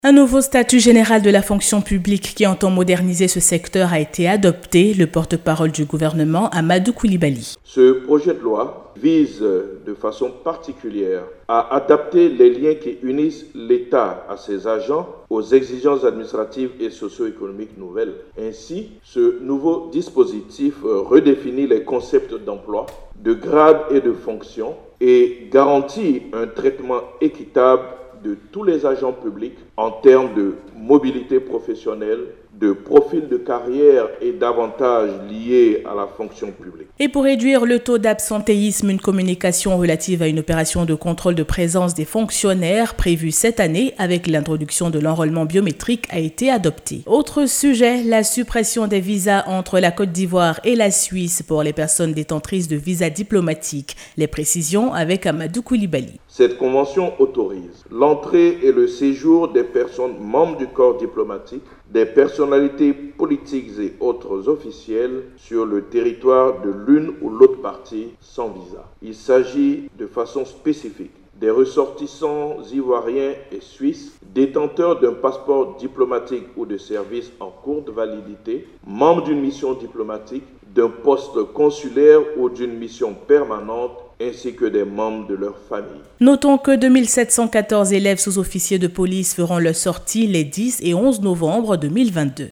Un nouveau statut général de la fonction publique qui entend moderniser ce secteur a été adopté. Le porte-parole du gouvernement, Amadou Coulibaly. Ce projet de loi vise de façon particulière à adapter les liens qui unissent l'État à ses agents aux exigences administratives et socio-économiques nouvelles. Ainsi, ce nouveau dispositif redéfinit les concepts d'emploi, de grade et de fonction et garantit un traitement équitable de tous les agents publics en termes de mobilité professionnelle, de profil de carrière et d'avantages liés à la fonction publique. Et pour réduire le taux d'absentéisme, une communication relative à une opération de contrôle de présence des fonctionnaires prévue cette année avec l'introduction de l'enrôlement biométrique a été adoptée. Autre sujet, la suppression des visas entre la Côte d'Ivoire et la Suisse pour les personnes détentrices de visas diplomatiques. Les précisions avec Amadou Coulibaly. Cette convention autorise l'entrée et le séjour des personnes membres du corps diplomatique, des personnalités politiques et autres officiels sur le territoire de l'une ou l'autre partie sans visa. Il s'agit de façon spécifique des ressortissants ivoiriens et suisses, détenteurs d'un passeport diplomatique ou de service en cours de validité, membres d'une mission diplomatique, d'un poste consulaire ou d'une mission permanente, ainsi que des membres de leur famille. Notons que 2714 élèves sous-officiers de police feront leur sortie les 10 et 11 novembre 2022.